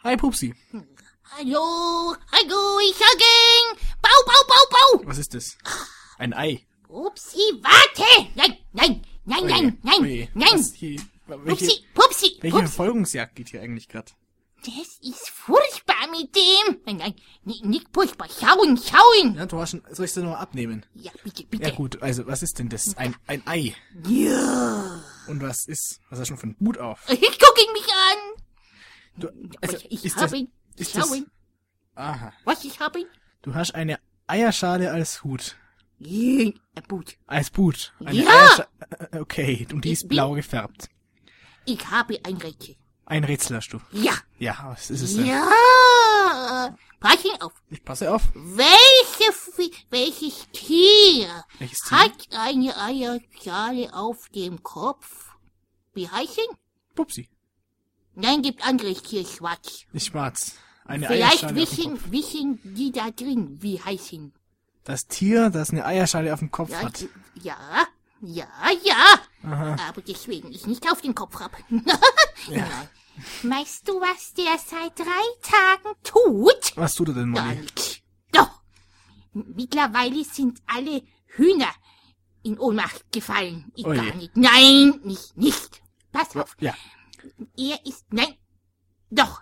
Hi, Pupsi. Hallo, ich again. Bau. Was ist das? Ein Ei. Pupsi, warte. Nein. Oje. Was hier, Pupsi. welche Verfolgungsjagd geht hier eigentlich gerade? Das ist furchtbar mit dem. Nein, nicht furchtbar. Schauen. Ja, du hast schon, soll ich es dir noch abnehmen? Ja, bitte. Ja gut, also was ist denn das? Ein Ei. Ja. Und was hast du schon für einen Hut auf? Ich gucke ihn mich an. Du, also, Ich habe ihn. Schauen. Aha. Was ich habe? Du hast eine Eierschale als Hut. Ja, gut. Als Hut. Eine Ja. Eierschale. Okay, und die ist blau gefärbt. Ich habe ein Rätsel. Ein Rätsel hast du. Ja. Ja, was ist es denn? Ja. Pass ihn auf. Ich passe auf. Welches Tier Welches Tier? hat eine Eierschale auf dem Kopf? Wie heißen? Pupsi. Nein, gibt anderes Tier schwarz. Ist schwarz. Eine Vielleicht Eierschale auf dem Kopf. wissen die da drin, wie heißen. Das Tier, das eine Eierschale auf dem Kopf Ja, hat. ja. Aha. Aber deswegen ich nicht auf den Kopf hab. Ja. Nein. Weißt du, was der seit 3 Tagen tut? Was tut er denn, Gar Molly? nichts. Doch. Mittlerweile sind alle Hühner in Ohnmacht gefallen. Ich Oje. gar nicht. Nein, nicht. Pass auf. Ja. Er ist, nein, doch.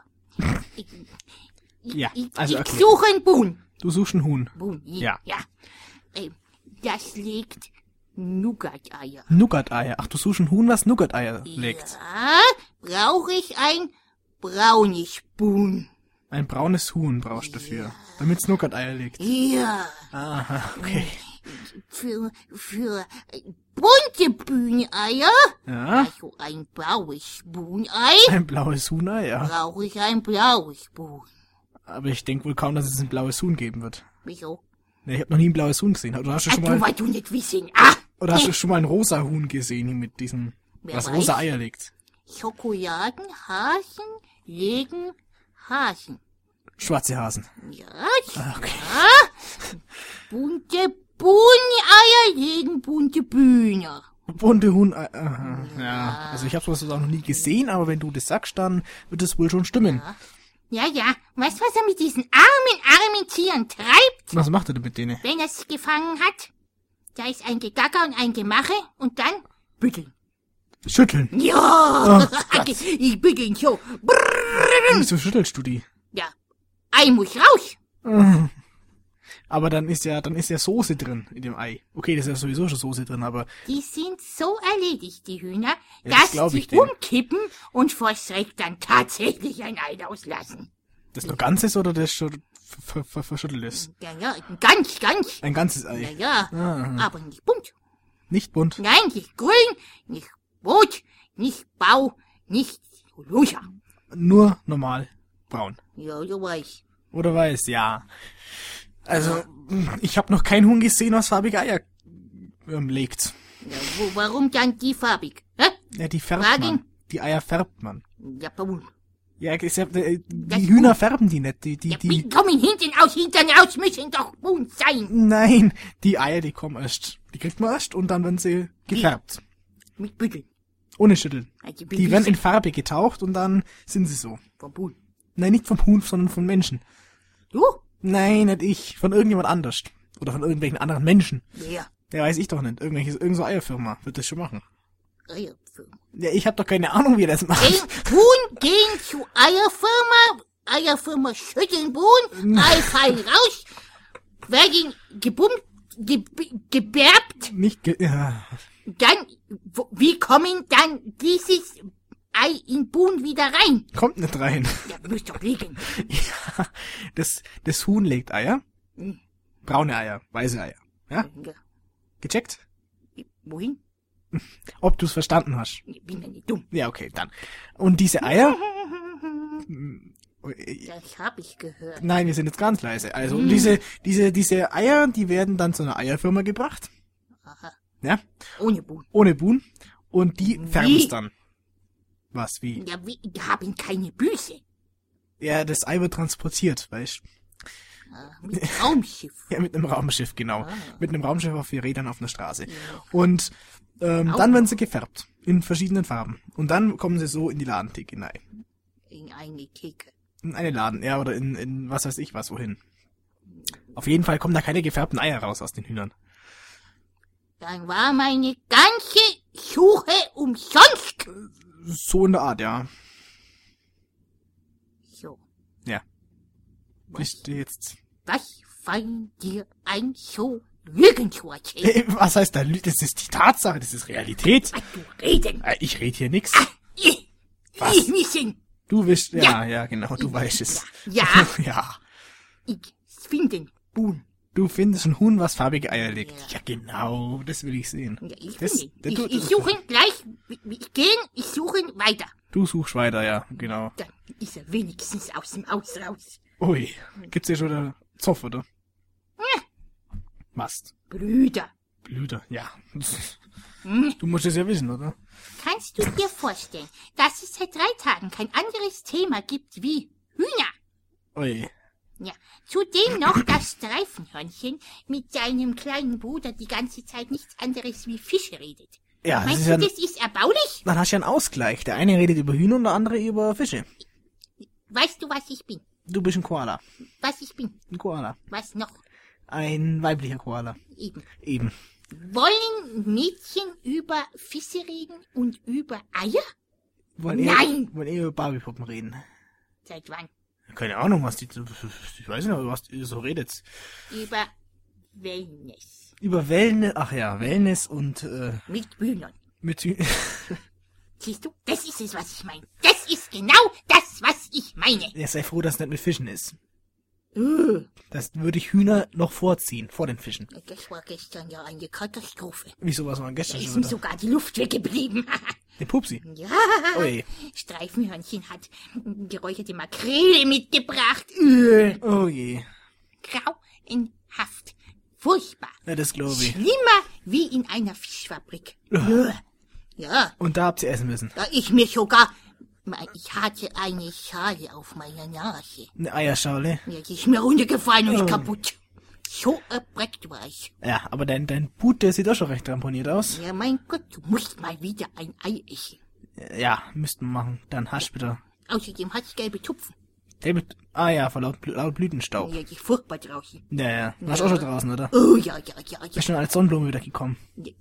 Ja, Ich also okay. suche ein Buhn. Du suchst einen Huhn. Buhn, Ja. Das legt Nougat-Eier. Nougat-Eier. Ach, du suchst einen Huhn, was Nougat-Eier legt. Ja, brauche ich ein braunes Buhn. Ein braunes Huhn brauchst du dafür, damit's Nougat-Eier legt. Ja, Aha, okay. für bunte Bühneier, Ja, also ein blaues Buhnei, ein blaues Huhn-Ei, ja. brauche ich ein blaues Buhn. Aber ich denke wohl kaum, dass es ein blaues Huhn geben wird. Wieso? Nee, ich habe noch nie ein blaues Huhn gesehen. Oder hast du schon mal, weil du nicht wissen. oder hast du schon mal ein rosa Huhn gesehen hier mit diesem, Wer was weiß. rosa Eier legt? Schokoladenhasen legen Hasen. Schwarze Hasen. Ja, Okay. bunte Buhneier legen bunte Bühne. Bunte Huhn-Ei. Aha, ja. Also ich habe sowas auch noch nie gesehen, aber wenn du das sagst, dann wird es wohl schon stimmen. Ja, weißt du, was er mit diesen armen Tieren treibt, Was macht er denn mit denen? wenn er sie gefangen hat? Da ist ein Gegacker und ein Gemache und dann bütteln. Schütteln. Ja, Oh Gott. ich bütteln so. Wieso schüttelst du die? Ja, Ei muss raus. Aber dann ist ja Soße drin in dem Ei. Okay, das ist ja sowieso schon Soße drin, aber Die sind so erledigt, die Hühner, Ja, das dass glaub sie ich dir. umkippen und vor Schreck dann tatsächlich ein Ei auslassen. das nur Ganzes oder das schon verschüttelt ist? Ja, ganz. Ein ganzes Ei. Ja, Ah. aber nicht bunt. Nicht bunt. Nein, nicht grün, nicht rot, nicht blau, nicht rosa. Nur normal braun. Ja, du weißt. Oder weiß, ja. Also, ich habe noch kein Huhn gesehen, was farbige Eier legt. Ja, warum dann die farbig? Hä? Ja, die färbt Fragen? man. Die Eier färbt man. Ja, warum? Ja, ist ja die Das Hühner färben die nicht. Ja, Die wie kommen hinten aus müssen doch bunt sein. Nein, die Eier, die kommen erst. Die kriegt man erst und dann werden sie gefärbt. Mit Bütteln. Ohne Schütteln. Also Die werden in Farbe getaucht und dann sind sie so. vom Buhn. Nein, nicht vom Huhn, sondern von Menschen. Du? Nein, nicht ich. Von irgendjemand anders. Oder von irgendwelchen anderen Menschen. Wer? Ja, weiß ich doch nicht. Irgend so Eierfirma wird das schon machen. Eierfirma. Ja, ich habe doch keine Ahnung, wie er das macht. Huhn gehen zu Eierfirma schütteln Buhn, Ei fallen raus, werden geberbt, Nicht ja. dann, wie kommen dann dieses Ei in Buhn wieder rein? Kommt nicht rein. Ja, müsst doch liegen. Ja, das Huhn legt Eier. Braune Eier, weiße Eier. Ja? Ja. Gecheckt? Wohin? Ob du's verstanden hast. Ich bin ja nicht dumm. Ja, okay, dann. Und diese Eier? Das hab ich gehört. Nein, wir sind jetzt ganz leise. Also, diese Eier, die werden dann zu einer Eierfirma gebracht. Aha. Ja? Ohne Buhn. Ohne Buhn. Und die färben es Wie? dann. Was, wie? Ja, wir haben keine Bücher. Ja, das Ei wird transportiert, weißt Mit Raumschiff. Ja, mit einem Raumschiff, genau. Mit einem Raumschiff auf 4 Rädern auf einer Straße. Und dann werden sie gefärbt. In verschiedenen Farben. Und dann kommen sie so in die Ladentheke hinein. In eine Theke. In einen Laden, ja, oder in was weiß ich was, wohin. Auf jeden Fall kommen da keine gefärbten Eier raus aus den Hühnern. Dann war meine ganze Suche umsonst. So in der Art, ja. So, Ja. Bist du jetzt... was fallen dir ein, so Lügen zu erzählen? Was heißt da? Das ist die Tatsache, das ist Realität. Was du reden? Ich rede hier nix. Ich wissen. Du wischst, Ja. ja, genau, du weißt es. Ja, Ja. ich finde Buhn. Du findest ein Huhn, was farbige Eier legt. Ja. Ja, genau, das will ich sehen. Ja, ich Das- finde. der Ich suche gleich, ich suche weiter. Du suchst weiter, ja, genau. Dann ist er wenigstens aus dem Haus raus. Ui, gibt's hier schon einen Zoff, oder? Mast. Brüder, Blüter, ja. hm? Du musst es ja wissen, oder? Kannst du dir vorstellen, dass es seit 3 Tagen kein anderes Thema gibt wie Hühner? Ui. Ja, zudem noch das Streifenhörnchen mit seinem kleinen Bruder die ganze Zeit nichts anderes wie Fische redet. Ja, das Meinst ist du, ja... das ist erbaulich? Dann hast du ja einen Ausgleich. Der eine redet über Hühner und der andere über Fische. Weißt du, was ich bin? Du bist ein Koala. Was ich bin? Ein Koala. Was noch? Ein weiblicher Koala. Eben. Eben. Wollen Mädchen über Fische reden und über Eier? Wollen Nein! Wollen eher über Barbiepuppen reden. Seit wann? Keine Ahnung, was die... Ich weiß nicht, was ihr so redet. Über Wellness. Über Wellness... Ach ja, Wellness und... Mit Bühnern. mit... Siehst du? Das ist es, was ich meine. Das ist genau das, was ich meine. Ja, sei froh, dass es nicht mit Fischen ist. Äh, Das würde ich Hühner noch vorziehen, vor den Fischen. Das war gestern ja eine Katastrophe. Wieso, was war Da gestern ist schon mir wieder? sogar die Luft weggeblieben. Den Pupsi. Ja, Ui. Streifenhörnchen hat geräucherte Makrele mitgebracht. Oh je. Grauenhaft. Furchtbar. Ja, das glaube ich. Schlimmer wie in einer Fischfabrik. Ja, Und da habt ihr essen müssen. da ich mir sogar... Ich hatte eine Schale auf meiner Nase. Eine Eierschale. Ja, die ist mir runtergefallen und Oh. ist kaputt. So erbreckt war ich. Ja, aber dein Put, der sieht auch schon recht ramponiert aus. Ja, mein Gott, du musst mal wieder ein Ei essen. Ja, müssten wir machen. Dann hasch bitte. Außerdem hat es gelbe Tupfen. David. Ah ja, vor laut Blütenstaub. Ja, die ist furchtbar draußen. Ja, ja. Warst auch schon draußen, oder? Oh, ja. Bist schon als Sonnenblume wieder gekommen.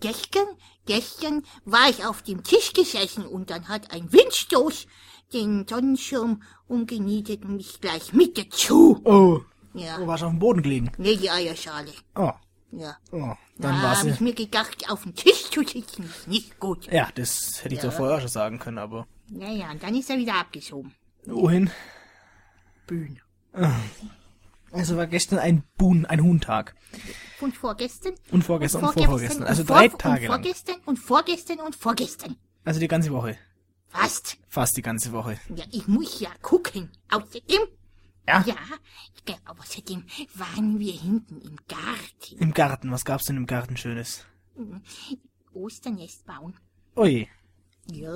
Gestern war ich auf dem Tisch gesessen und dann hat ein Windstoß den Sonnenschirm umgenietet und mich gleich mit dazu. Oh. Ja, Du warst auf dem Boden gelegen. nee, die Eierschale. Oh. Ja, Oh. Dann da war's habe ja. ich mir gedacht, auf dem Tisch zu sitzen ist nicht gut. Ja, das hätte ich doch vorher auch schon sagen können, aber... Naja, und dann ist er wieder abgeschoben. Wohin? Bühne. Also war gestern ein Huhntag. Und vorgestern. Und vorgestern und vorvorgestern. Also 3 Tage lang. Und vorgestern. Also die ganze Woche. Fast. Fast die ganze Woche. Ja, ich muss ja gucken. Außerdem, Ja? außerdem waren wir hinten im Garten. Im Garten. Was gab's denn im Garten Schönes? Osternest bauen. Oje. Ja.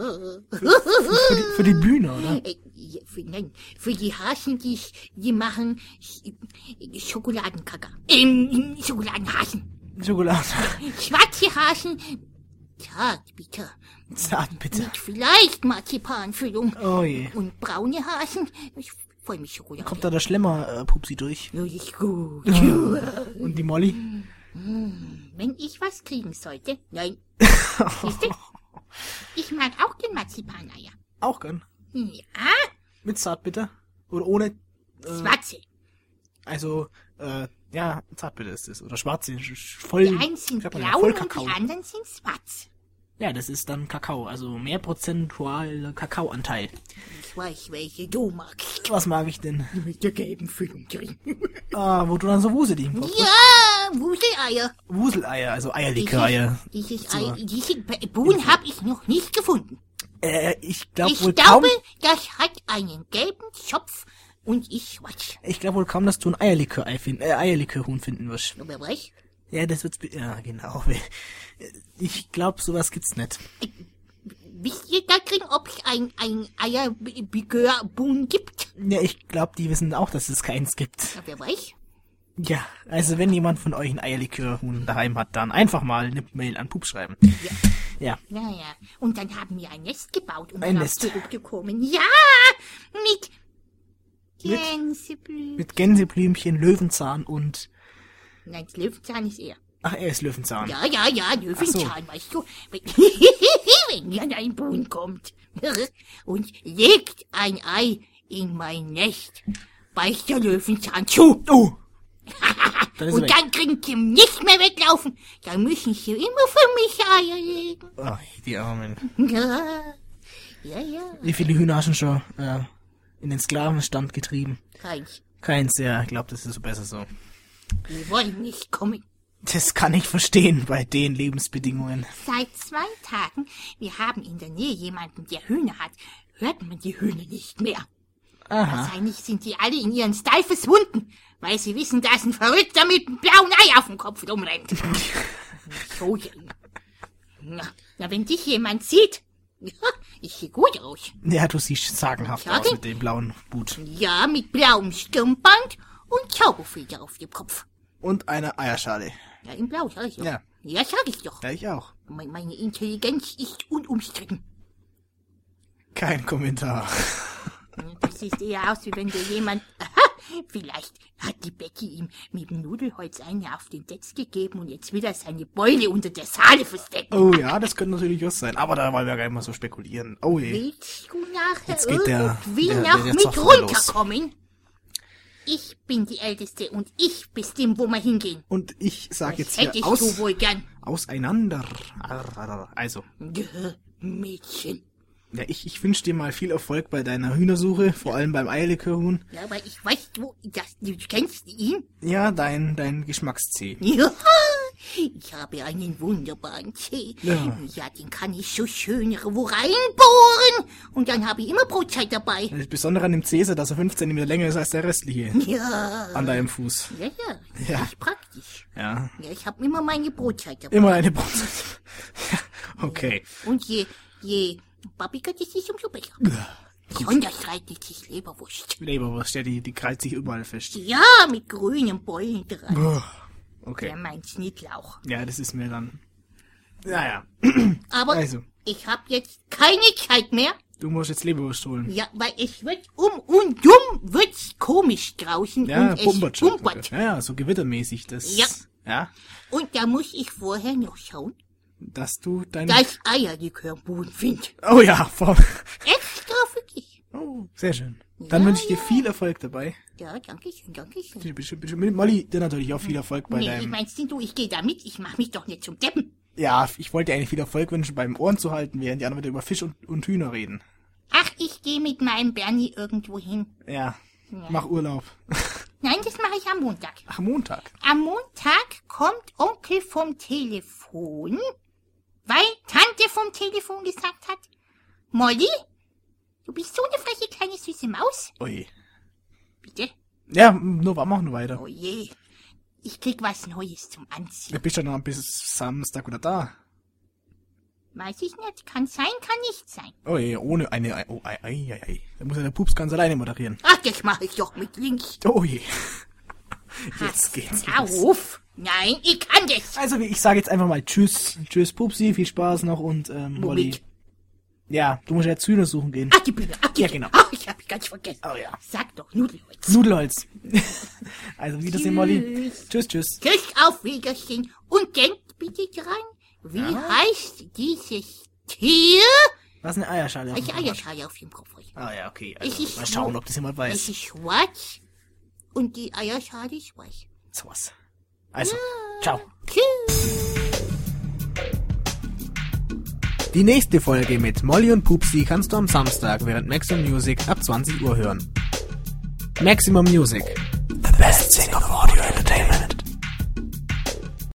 Für die Bühne, oder? Ja, für die Hasen, die machen Schokoladenkaka. Schokoladenhasen. Schokolade. Schwarze Hasen. Zartbitter. Zart, bitte. Mit vielleicht Marzipanfüllung. Oje. Und braune Hasen. Ich freue mich Schokolade. Kommt da der Schlemmer-Pupsi durch? Ja, ist gut. Und die Molly? Wenn ich was kriegen sollte. Nein. Siehst du? Ich mag auch den Marzipaneier. Auch gern. Ja, Mit Zartbitter? Oder ohne? schwarze. Also, ja, Zartbitter ist es. Oder schwarze. Voll, Die einen sind sagt man ja, blau voll und Kakao. die anderen sind schwarz. Ja, das ist dann Kakao. Also mehr prozentualer Kakaoanteil. Ich weiß, welche du magst. Was mag ich denn? Mit der gelben Füllung drin. Ah, wo du dann so Wuseli im Kopf hast. Ja, Wuseleier. Wuseleier, also Eierlikör-Eier. Diese So. Bohnen habe ich noch nicht gefunden. Ich glaube Ich wohl glaube, kaum, das hat einen gelben Zopf und ist schwarz. dass du ein Eierlikörhuhn finden wirst. Aber was? Ja, das wird's, ja, genau. Ich glaube, sowas gibt's nicht. Wisst ihr da drin, ob es ein Eierbigör-Bohnen gibt? Ja, ich glaube, die wissen auch, dass es keins gibt. Aber was? Ja, also wenn jemand von euch ein Eierlikörhuhn daheim hat, dann einfach mal eine Mail an Pups schreiben. Ja. Naja, und dann haben wir ein Nest gebaut und Ein darauf Nest. zurückgekommen. Ja, mit Gänseblümchen. Mit Gänseblümchen, Löwenzahn und... Nein, das Löwenzahn ist er. Ach, er ist Löwenzahn. Ja, Löwenzahn, weißt du. Wenn dann ein Buhn kommt und legt ein Ei in mein Nest, beißt der Löwenzahn zu. Oh! Dann ist er Und weg. dann können sie nicht mehr weglaufen. Dann müssen sie immer für mich Eier legen. Oh, die Armen. Ja. Wie viele Hühner hast du schon in den Sklavenstand getrieben? Keins, ja. Ich glaube, das ist so besser so. Die wollen nicht kommen. Das kann ich verstehen bei den Lebensbedingungen. Seit 2 Tagen, wir haben in der Nähe jemanden, der Hühner hat, hört man die Hühner nicht mehr. Aha. Wahrscheinlich sind die alle in ihren Stall verschwunden, weil sie wissen, dass ein Verrückter mit einem blauen Ei auf dem Kopf rumrennt. So, na, wenn dich jemand sieht, ja, ich sehe gut aus. Ja, du siehst sagenhaft aus mit dem blauen Hut. Ja, mit blauem Stirnband und Zauberfeder auf dem Kopf. Und eine Eierschale. Ja, in Blau, sag ich doch. Ja. Ja, sag ich doch. Ja, ich auch. Meine Intelligenz ist unumstritten. Kein Kommentar. Das sieht eher aus, wie wenn dir jemand... Aha, vielleicht hat die Betty ihm mit dem Nudelholz eine auf den Detz gegeben und jetzt will er seine Beule unter der Saale verstecken. Oh ja, das könnte natürlich auch sein. Aber da wollen wir gar nicht mal so spekulieren. Oh je. Willst du nachher Jetzt geht der noch mit Zoff runterkommen? Ich bin die Älteste und ich bestimme, wo wir hingehen. Und ich sag jetzt Das hier hättest du wohl gern. auseinander. Also, Mädchen. ja, ich wünsche dir mal viel Erfolg bei deiner Hühnersuche, vor allem beim Eierlikörhuhn. Ja, aber ich weiß, du kennst ihn? Ja, dein Geschmackstee. Ja, ich habe einen wunderbaren Tee. Ja. Ja, den kann ich so schön wo reinbohren. Und dann habe ich immer Brotzeit dabei. Das Besondere an dem Tee ist, dass er 5 cm länger ist als der restliche Ja. an deinem Fuß. Ja, Ja. das ist praktisch. Ja, Ja, ich habe immer meine Brotzeit dabei. immer eine Brotzeit. Ja, okay. Und je babbiger das ist, umso besser. Besonders reitet sich Leberwurst. Leberwurst, ja, die krallt sich überall fest. Ja, mit grünen Beulen dran. Oh, okay. Der meint Schnittlauch. Ja, das ist mir dann... Naja, Aber also, ich habe jetzt keine Zeit mehr. du musst jetzt Leberwurst holen. Ja, weil es wird und dumm wird's komisch draußen Ja, und es bumpert schon. bumpert. Ja, so gewittermäßig, das... Ja. Ja, Und da muss ich vorher noch schauen, dass du dein... dass Eierlikörboden finde. Oh ja, Extra für dich. Oh, sehr schön. Dann Ja, wünsche ich dir viel Erfolg dabei. Ja, danke schön. Bitte, mit Molly, dir natürlich auch viel Erfolg bei Nee, deinem... meinst du, ich gehe da mit? Ich mach mich doch nicht zum Deppen. Ja, ich wollte dir eigentlich viel Erfolg wünschen, beim Ohren zu halten, während die anderen wieder über Fisch und Hühner reden. Ach, ich gehe mit meinem Bernie irgendwo hin. Ja, mach Urlaub. Nein, das mache ich am Montag. Ach, Montag. Am Montag kommt Onkel vom Telefon, weil Tante vom Telefon gesagt hat, Molly, du bist so eine freche kleine süße Maus. Oje. Bitte? Ja, nur machen wir weiter. Oh je, ich krieg was Neues zum Anziehen. Du bist ja noch bis Samstag oder da. Weiß ich nicht, kann sein, kann nicht sein. Oh je, ohne eine... Oh, ei. Da muss ja der Pups ganz alleine moderieren. Ach, das mache ich doch mit links. Oh je. Jetzt geht's los. Auf! Nein, ich kann das. Also, ich sage jetzt einfach mal Tschüss. Tschüss, Pupsi, viel Spaß noch und Molly. Womit? Ja, du musst jetzt Hühner suchen gehen. Ach, die Bühne. Ach, die Ja, genau. Ach, ich habe ganz vergessen. Oh ja. Sag doch Nudelholz. Nudelholz. Also, Wiedersehen, Molly. Tschüss. Tschüss, auf Wiedersehen. Und denkt bitte dran, wie heißt dieses Tier? Was eine Eierschale. auf dem Welche Kopf hat. Eierschale auf dem Kopf hat. Ah ja, okay. Es Also, ist mal schauen, schwar- ob das jemand Es weiß. ist schwarz und die Eierschale ist weiß. So was. Also, ciao. Tschüss. Die nächste Folge mit Molly und Pupsi kannst du am Samstag während Maximum Music ab 20 Uhr hören. Maximum Music. The best thing of audio entertainment.